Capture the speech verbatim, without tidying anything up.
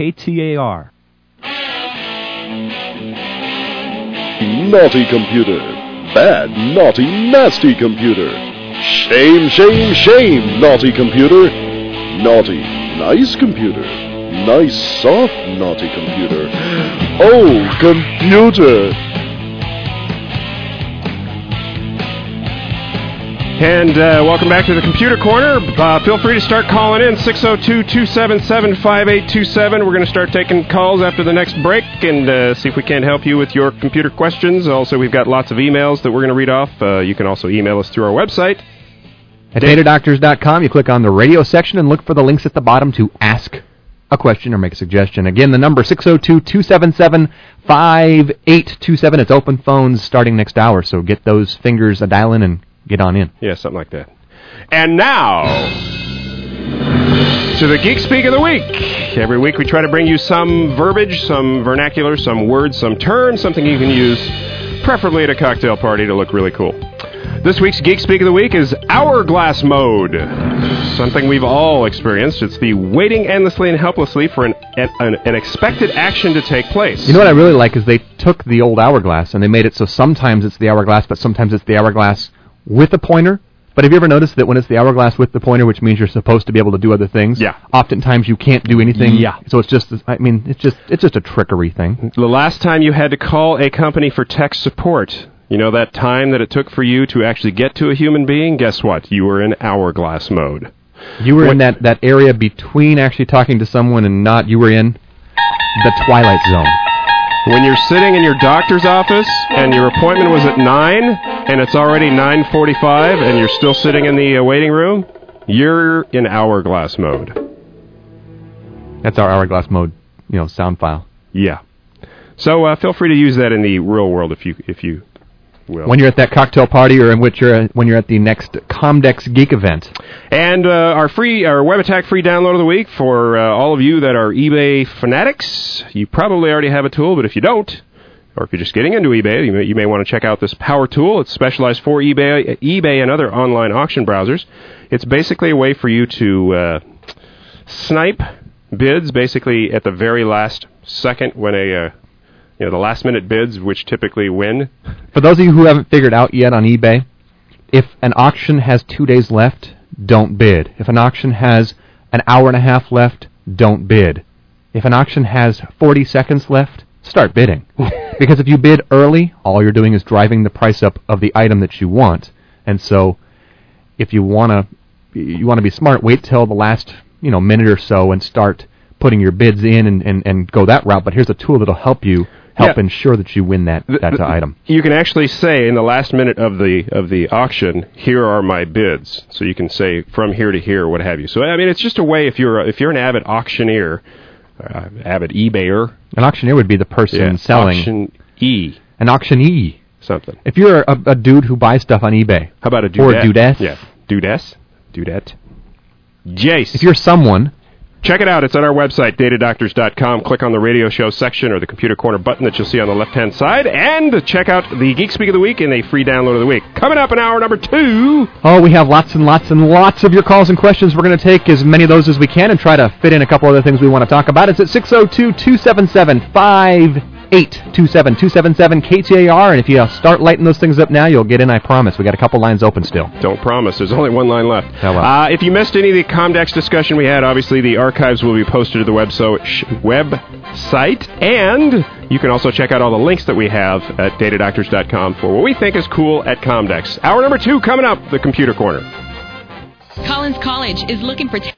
K T A R. Naughty computer. Bad, naughty, nasty computer. Shame, shame, shame, naughty computer. Naughty, nice computer. Nice, soft, naughty computer. Oh, computer. And uh, welcome back to the Computer Corner. Uh, feel free to start calling in, six oh two, two seven seven, five eight two seven. We're going to start taking calls after the next break and uh, see if we can't help you with your computer questions. Also, we've got lots of emails that we're going to read off. Uh, you can also email us through our website. At data doctors dot com, you click on the radio section and look for the links at the bottom to ask a question or make a suggestion. Again, the number six oh two, two seven seven, five eight two seven. It's open phones starting next hour, so get those fingers a dialing and get on in. Yeah, something like that. And now, to the Geek Speak of the Week. Every week we try to bring you some verbiage, some vernacular, some words, some terms, something you can use, preferably at a cocktail party to look really cool. This week's Geek Speak of the Week is hourglass mode. Something we've all experienced. It's the waiting endlessly and helplessly for an, an, an expected action to take place. You know what I really like is they took the old hourglass and they made it so sometimes it's the hourglass, but sometimes it's the hourglass with a pointer. But have you ever noticed that when it's the hourglass with the pointer, which means you're supposed to be able to do other things, yeah, oftentimes you can't do anything. Yeah. So it's just, I mean, it's just it's just a trickery thing. The last time you had to call a company for tech support, you know that time that it took for you to actually get to a human being? Guess what? You were in hourglass mode. You were what? in that, that area between actually talking to someone and not. You were in the Twilight Zone. When you're sitting in your doctor's office and your appointment was at nine and it's already nine forty-five and you're still sitting in the uh, waiting room, you're in hourglass mode. That's our hourglass mode, you know, sound file. Yeah. So uh, feel free to use that in the real world if you if you will. When you're at that cocktail party or in which you're when you're at the next Comdex Geek event. And uh, our free our Web Attack free download of the week for uh, all of you that are eBay fanatics. You probably already have a tool, but if you don't, or if you're just getting into eBay, you may, you may want to check out this Power Tool. It's specialized for eBay, eBay and other online auction browsers. It's basically a way for you to uh, snipe bids, basically at the very last second when a uh, you know the last minute bids, which typically win. For those of you who haven't figured out yet on eBay, if an auction has two days left, don't bid. If an auction has an hour and a half left, don't bid. If an auction has forty seconds left, start bidding. Because if you bid early, all you're doing is driving the price up of the item that you want. And so, if you wanna you wanna be smart, wait till the last you know minute or so and start putting your bids in and, and, and go that route. But here's a tool that'll help you help yeah. ensure that you win that, that uh, item. You can actually say in the last minute of the of the auction, here are my bids. So you can say from here to here, what have you. So I mean, it's just a way if you're a, if you're an avid auctioneer, uh, avid eBayer. An auctioneer would be the person yeah, selling. Auction-e. An auctionee. Something. If you're a, a dude who buys stuff on eBay. How about a dudette? Or a dudette. Yeah. Dudette. Dudette. Jace. If you're someone. Check it out. It's on our website, data doctors dot com. Click on the radio show section or the Computer Corner button that you'll see on the left-hand side. And check out the Geek Speak of the Week and a free download of the week. Coming up in hour number two. Oh, we have lots and lots and lots of your calls and questions. We're going to take as many of those as we can and try to fit in a couple other things we want to talk about. It's at six oh two, two seven seven, five eight two seven, two seven seven K T A R. And if you start lighting those things up now, you'll get in, I promise. We got a couple lines open still. Don't promise. There's only one line left. Hello. Uh, if you missed any of the Comdex discussion we had, obviously the archives will be posted to the website, website, and you can also check out all the links that we have at data doctors dot com for what we think is cool at Comdex. Hour number two coming up, the Computer Corner. Collins College is looking for... T-